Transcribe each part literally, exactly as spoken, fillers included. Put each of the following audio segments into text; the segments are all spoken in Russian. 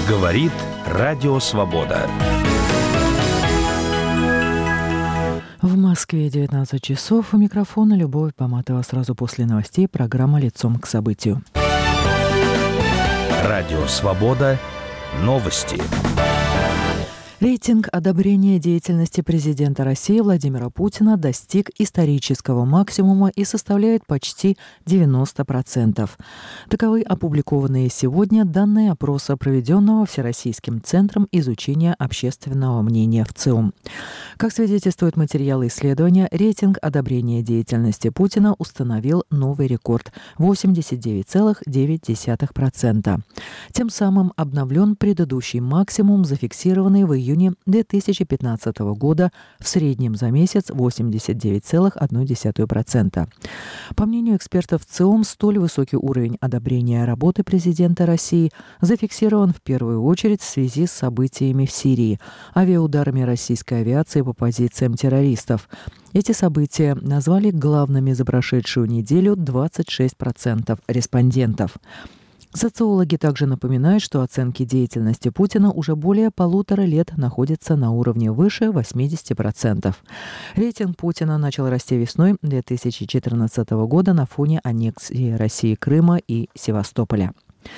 Говорит Радио Свобода. В Москве девятнадцать часов. У микрофона Любовь Поматова. Сразу после новостей программа «Лицом к событию». Радио Свобода. Новости. Рейтинг одобрения деятельности президента России Владимира Путина достиг исторического максимума и составляет почти девяносто процентов. Таковы опубликованные сегодня данные опроса, проведенного Всероссийским центром изучения общественного мнения в ЦИОМ. Как свидетельствуют материалы исследования, рейтинг одобрения деятельности Путина установил новый рекорд – восемьдесят девять целых девять десятых процента. Тем самым обновлен предыдущий максимум, зафиксированный в июне две тысячи пятнадцатого года, в среднем за месяц восемьдесят девять целых одна десятая процента. По мнению экспертов ЦИОМ, столь высокий уровень одобрения работы президента России зафиксирован в первую очередь в связи с событиями в Сирии, авиаударами российской авиации по позициям террористов. Эти события назвали главными за прошедшую неделю двадцать шесть процентов респондентов. Социологи также напоминают, что оценки деятельности Путина уже более полутора лет находятся на уровне выше восемьдесят процентов. Рейтинг Путина начал расти весной две тысячи четырнадцатого года на фоне аннексии России Крыма и Севастополя.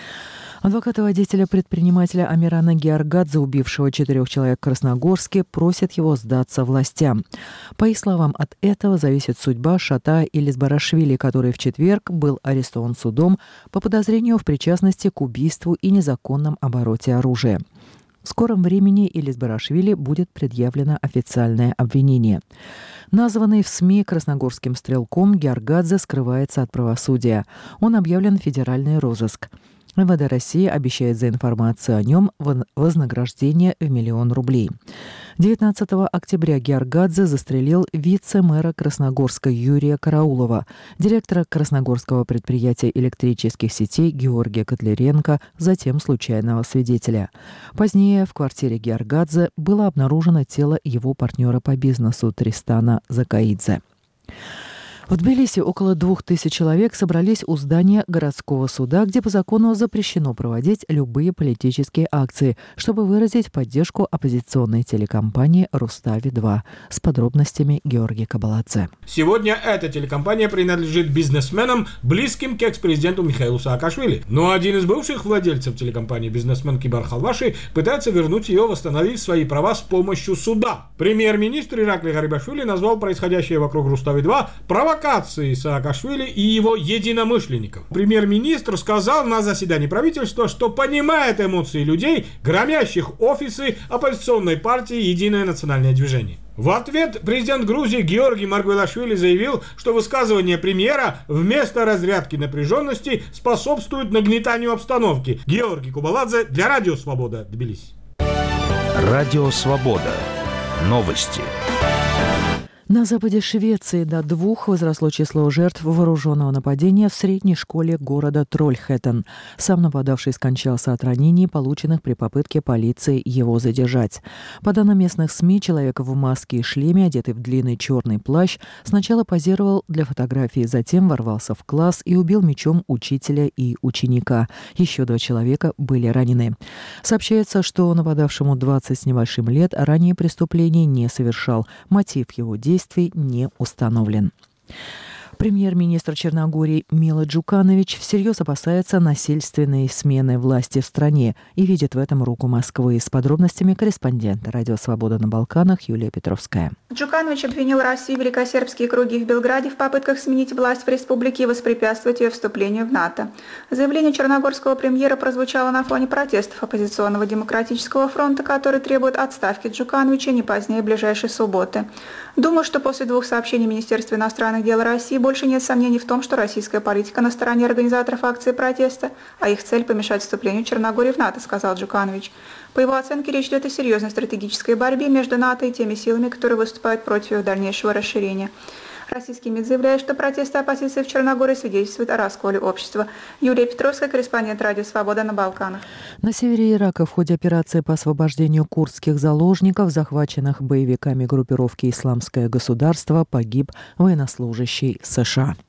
Адвокаты водителя предпринимателя Амирана Гиоргадзе, убившего четырех человек в Красногорске, просят его сдаться властям. По их словам, от этого зависит судьба Шатая Илизбарашвили, который в четверг был арестован судом по подозрению в причастности к убийству и незаконном обороте оружия. В скором времени Илизбарашвили будет предъявлено официальное обвинение. Названный в СМИ красногорским стрелком, Гиоргадзе скрывается от правосудия. Он объявлен в федеральный розыск. МВД России обещает за информацию о нем вознаграждение в миллион рублей. девятнадцатого октября Гиоргадзе застрелил вице-мэра Красногорска Юрия Караулова, директора красногорского предприятия электрических сетей Георгия Котляренко, затем случайного свидетеля. Позднее в квартире Гиоргадзе было обнаружено тело его партнера по бизнесу Тристана Закаидзе. В Тбилиси около двух тысяч человек собрались у здания городского суда, где по закону запрещено проводить любые политические акции, чтобы выразить поддержку оппозиционной телекомпании «Рустави-два». С подробностями Георгий Кабаладзе. Сегодня эта телекомпания принадлежит бизнесменам, близким к экс-президенту Михаилу Саакашвили. Но один из бывших владельцев телекомпании, бизнесмен Кибар Халваши, пытается вернуть ее, восстановив свои права с помощью суда. Премьер-министр Иракли Гарибашвили назвал происходящее вокруг «Рустави-два» провокацией Саакашвили и его единомышленников. Премьер-министр сказал на заседании правительства, что понимает эмоции людей, громящих офисы оппозиционной партии «Единое национальное движение». В ответ президент Грузии Георгий Маргвелашвили заявил, что высказывание премьера вместо разрядки напряженности способствует нагнетанию обстановки. Георгий Кабаладзе для Радио Свобода, Тбилиси. Радио Свобода. Новости. На западе Швеции до двух возросло число жертв вооруженного нападения в средней школе города Трольхэттен. Сам нападавший скончался от ранений, полученных при попытке полиции его задержать. По данным местных СМИ, человек в маске и шлеме, одетый в длинный черный плащ, сначала позировал для фотографии, затем ворвался в класс и убил мечом учителя и ученика. Еще два человека были ранены. Сообщается, что нападавшему двадцать с небольшим лет, ранее преступление не совершал. Мотив его действий не установлен. Премьер-министр Черногории Мило Джуканович всерьез опасается насильственной смены власти в стране и видит в этом руку Москвы. С подробностями корреспондента Радио Свобода на Балканах Юлия Петровская. Джуканович обвинил Россию и великосербские круги в Белграде в попытках сменить власть в республике и воспрепятствовать ее вступлению в НАТО. Заявление черногорского премьера прозвучало на фоне протестов оппозиционного демократического фронта, который требует отставки Джукановича не позднее ближайшей субботы. Думаю, что после двух сообщений Министерства иностранных дел России больше нет сомнений в том, что российская политика на стороне организаторов акции протеста, а их цель – помешать вступлению Черногории в НАТО, сказал Джуканович. По его оценке, речь идет о серьезной стратегической борьбе между НАТО и теми силами, которые выступают против его дальнейшего расширения. Российский МИД заявляет, что протесты оппозиции в Черногории свидетельствуют о расколе общества. Юлия Петровская, корреспондент Радио Свобода на Балканах. На севере Ирака в ходе операции по освобождению курдских заложников, захваченных боевиками группировки «Исламское государство», погиб военнослужащий США.